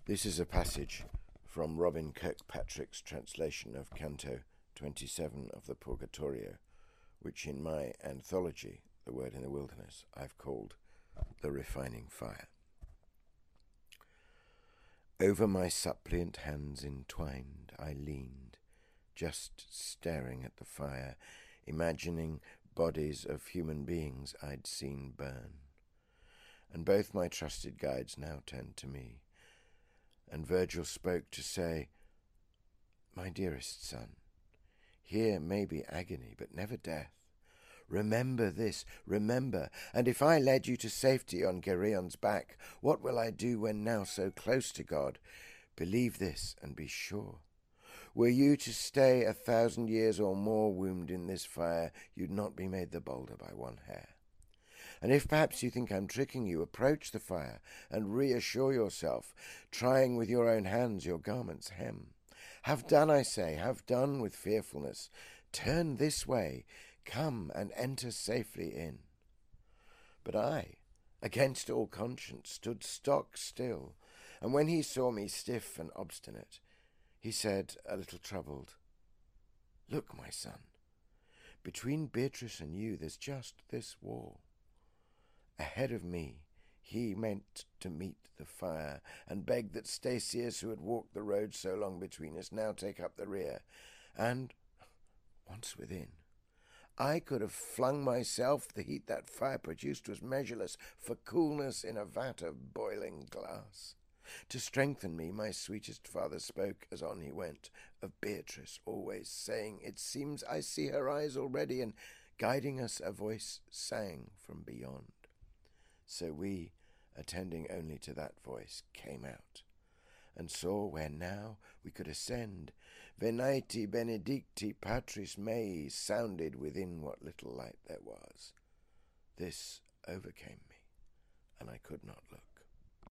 This is a passage from Robin Kirkpatrick's translation of Canto 27 of the Purgatorio, which in my anthology, The Word in the Wilderness, I've called The Refining Fire. Over my suppliant hands entwined I leaned, just staring at the fire, imagining bodies of human beings I'd seen burn. And both my trusted guides now turned to me, and Virgil spoke to say, "My dearest son, here may be agony, but never death. Remember this, remember, and if I led you to safety on Gerion's back, what will I do when now so close to God? Believe this and be sure. Were you to stay 1,000 years or more wombed in this fire, you'd not be made the bolder by one hair. And if perhaps you think I'm tricking you, approach the fire and reassure yourself, trying with your own hands your garment's hem. Have done, I say, have done with fearfulness. Turn this way, come and enter safely in." But I, against all conscience, stood stock still, and when he saw me stiff and obstinate, he said, a little troubled, "Look, my son, between Beatrice and you there's just this wall. Ahead of me he meant to meet the fire, and begged that Statius, who had walked the road so long between us, now take up the rear. And, once within, I could have flung myself. The heat that fire produced was measureless, for coolness in a vat of boiling glass. To strengthen me, my sweetest father spoke, as on he went, of Beatrice always, saying, "It seems I see her eyes already," and guiding us a voice sang from beyond. So we, attending only to that voice, came out, and saw where now we could ascend. "Venite benedicti Patris mei" sounded within what little light there was. This overcame me, and I could not look.